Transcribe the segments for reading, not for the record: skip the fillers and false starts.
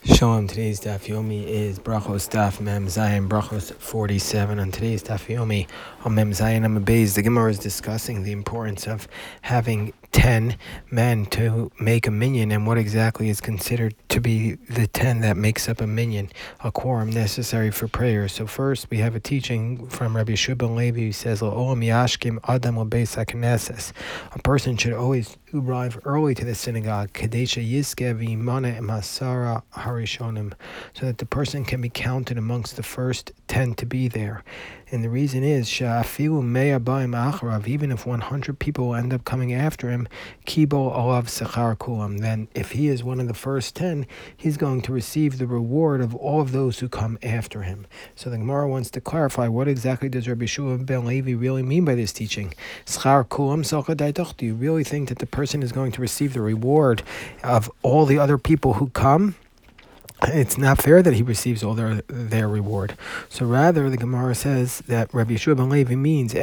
Shalom. Today's Daf Yomi is Brachos Daf Mem Zayin Brachos 47. On today's Daf Yomi on Mem Zayin Amabez, the Gemara is discussing the importance of having 10 men to make a minyan and what exactly is considered to be the 10 that makes up a minyan, a quorum necessary for prayer. So first we have a teaching from Rabbi Yeshua ben Levi who says, "L'olam yashkim adam l'beis haKnesses." A person should always arrive early to the synagogue, Kadesha Yiske V'Imana Masara Harishonim, so that the person can be counted amongst the first 10 to be there. And the reason is, Sha'afilu Me'ah Ba'im Acharav, even if 100 people will end up coming after him, Kibo Olav Sechar Kulam, then if he is one of the first 10, he's going to receive the reward of all of those who come after him. So the Gemara wants to clarify, what exactly does Rabbi Yeshua ben Levi really mean by this teaching? Schar Kulam Salcha Daitach, do you really think that the person is going to receive the reward of all the other people who come? It's not fair that he receives all their reward. So rather, the Gemara says that Rabbi Yeshua ben Levi means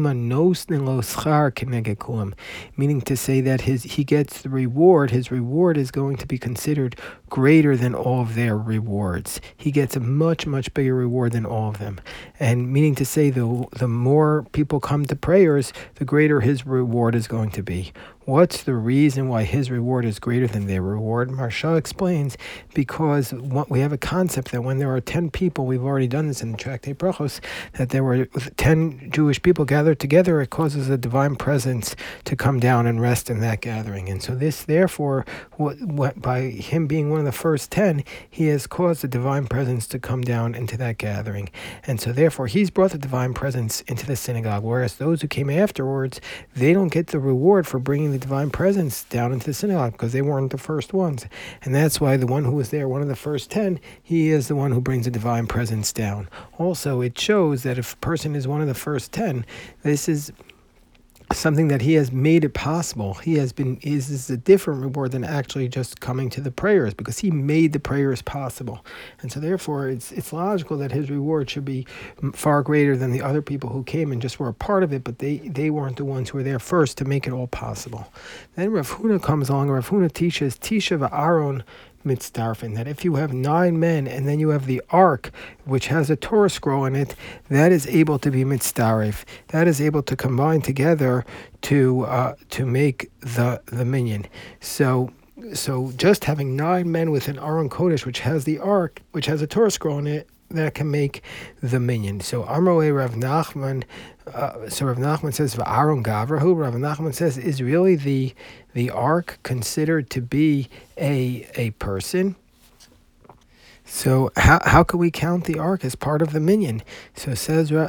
meaning to say that he gets the reward. His reward is going to be considered greater than all of their rewards. He gets a much, much bigger reward than all of them. And meaning to say the more people come to prayers, the greater his reward is going to be. What's the reason why his reward is greater than their reward? Maharsha explains, because we have a concept that when there are 10 people, we've already done this in the Tractate Brachos, that there were 10 Jewish people gathered together, it causes a divine presence to come down and rest in that gathering. And so this, therefore, by him being one of the first 10, he has caused the divine presence to come down into that gathering. And so therefore, he's brought the divine presence into the synagogue, whereas those who came afterwards, they don't get the reward for bringing the divine presence down into the synagogue because they weren't the first ones. And that's why the one who was there, one of the first 10, he is the one who brings the divine presence down. Also, it shows that if a person is one of the first 10, this is something that he has made it possible. This is a different reward than actually just coming to the prayers, because he made the prayers possible. And so therefore it's logical that his reward should be far greater than the other people who came and just were a part of it, but they weren't the ones who were there first to make it all possible. Then Rav Huna comes along. Rav Huna teaches Tisha v'Aaron mitzdarfin, that if you have 9 men and then you have the ark, which has a Torah scroll in it, that is able to be mitzdarif. That is able to combine together to make the minyan. So just having 9 men with an Aron Kodesh, which has the ark, which has a Torah scroll in it, that can make the minyan. So Amrei Rav Nachman. So Rav Nachman says v'Aaron Gavrahu. Rav Nachman says, is really the ark considered to be a person? So how can we count the ark as part of the minyan? So says Rav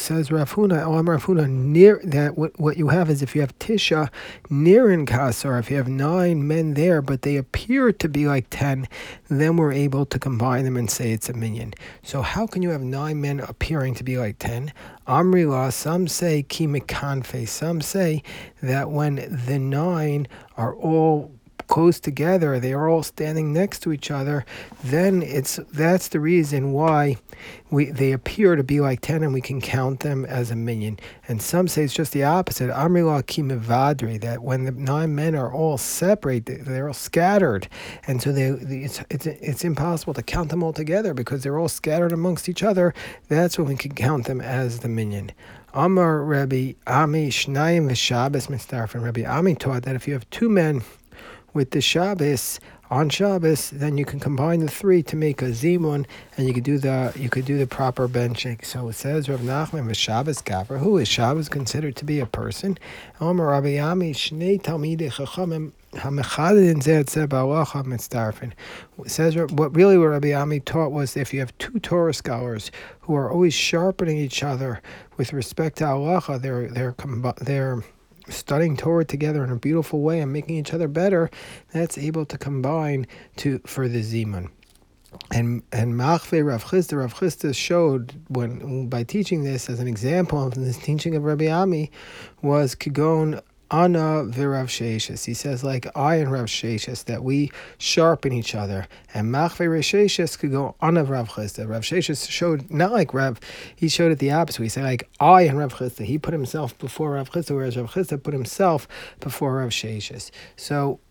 Huna, near that what you have is, if you have Tisha near in Kasar, if you have 9 men there, but they appear to be like 10, then we're able to combine them and say it's a minyan. So how can you have 9 men appearing to be like 10? Amrila, some say ki mekanfe, some say that when the 9 are all close together, they are all standing next to each other, then that's the reason why they appear to be like 10 and we can count them as a minyan. And some say it's just the opposite. Amrila ki mevadri, that when the 9 men are all separate, they're all scattered, and so it's impossible to count them all together because they're all scattered amongst each other. That's when we can count them as the minyan. Amar Rabbi Ami Shnayim v'Shabbos mitzdarfin. Rabbi Ami taught that if you have 2 men with the Shabbos, on Shabbos, then you can combine the 3 to make a zimun, and you could do the proper benching. So it says Rav Nachman v'Shabbos Gavra. Who is Shabbos considered to be a person? Omer Rabbi Ami Shnei Talmidei Chachamim Hamechadin Zeh Tzeh Ba'alacha Mitzdarfin. It says what Rabbi Ami taught was, if you have 2 Torah scholars who are always sharpening each other with respect to halacha, they're studying Torah together in a beautiful way and making each other better, that's able to combine for the zimun. And Machve Rav Chisda showed, by teaching this as an example of this teaching of Rabbi Ami, was Kigon Ana v'Rav Sheishas. He says, like I and Rav Sheishas, that we sharpen each other. And Machve Rav Sheishas could go Ana Rav Chisda. Rav Sheishas showed, not like Rav, he showed it the opposite. He said, like I and Rav Chisda. He put himself before Rav Chisda, whereas Rav Chisda put himself before Rav Sheishas. So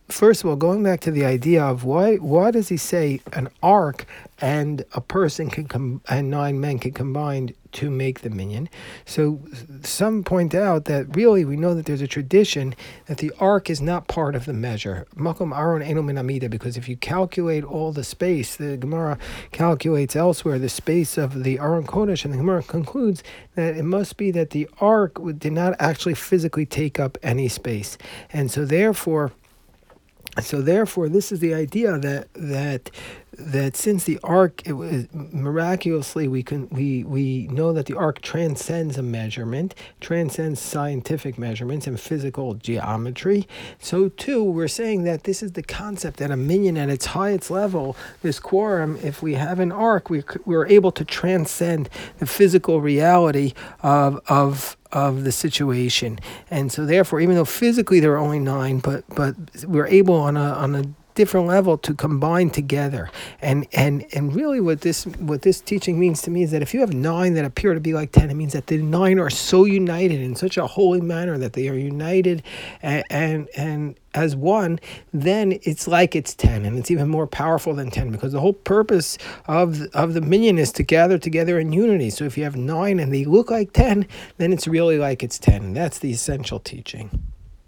first of all, going back to the idea of why does he say an ark and a person and 9 men can combine to make the minyan? So some point out that really we know that there's a tradition that the ark is not part of the measure. Makom Aron Eno Min Amida, because if you calculate all the space, the Gemara calculates elsewhere the space of the Aron Kodesh, and the Gemara concludes that it must be that the ark did not actually physically take up any space, and so therefore, this is the idea that since the ark, it was miraculously we know that the ark transcends a measurement, transcends scientific measurements and physical geometry. So too, we're saying that this is the concept that a minyan at its highest level, this quorum, if we have an ark, we're able to transcend the physical reality of the situation. And so therefore, even though physically there are only 9, but we're able on a different level to combine together. And really what this teaching means to me is that if you have 9 that appear to be like 10, it means that the 9 are so united in such a holy manner that they are united and as one, then it's like it's 10, and it's even more powerful than 10, because the whole purpose of the minyan is to gather together in unity. So if you have 9 and they look like 10, then it's really like it's 10. That's the essential teaching.